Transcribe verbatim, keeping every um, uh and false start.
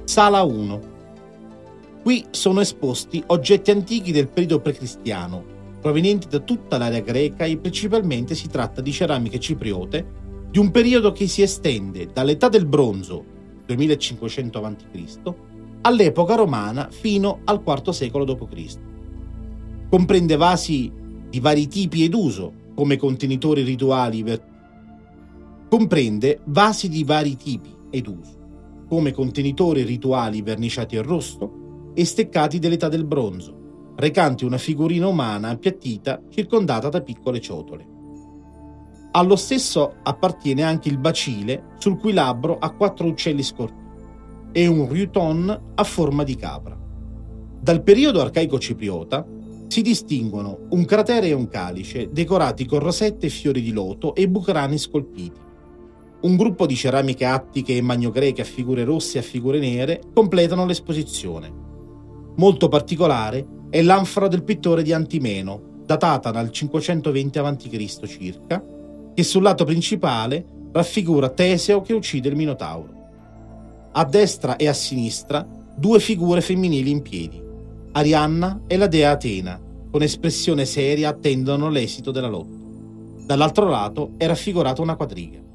Sala uno. Qui sono esposti oggetti antichi del periodo precristiano, provenienti da tutta l'area greca e principalmente si tratta di ceramiche cipriote di un periodo che si estende dall'età del bronzo, duemilacinquecento avanti Cristo, all'epoca romana fino al quarto secolo dopo Cristo. Comprende vasi di vari tipi ed uso, come contenitori rituali ver- comprende vasi di vari tipi ed uso, come contenitori rituali verniciati al rosso e steccati dell'età del bronzo, recanti una figurina umana appiattita circondata da piccole ciotole. Allo stesso appartiene anche il bacile, sul cui labbro ha quattro uccelli scorpii, e un ruton a forma di capra. Dal periodo arcaico cipriota si distinguono un cratere e un calice decorati con rosette e fiori di loto e bucrani scolpiti. Un gruppo di ceramiche attiche e magnogreche a figure rosse e a figure nere completano l'esposizione. Molto particolare è l'anfora del pittore di Antimeno, datata dal cinquecentoventi avanti Cristo circa, che sul lato principale raffigura Teseo che uccide il Minotauro. A destra e a sinistra due figure femminili in piedi. Arianna e la dea Atena, con espressione seria attendono l'esito della lotta. Dall'altro lato è raffigurata una quadriga.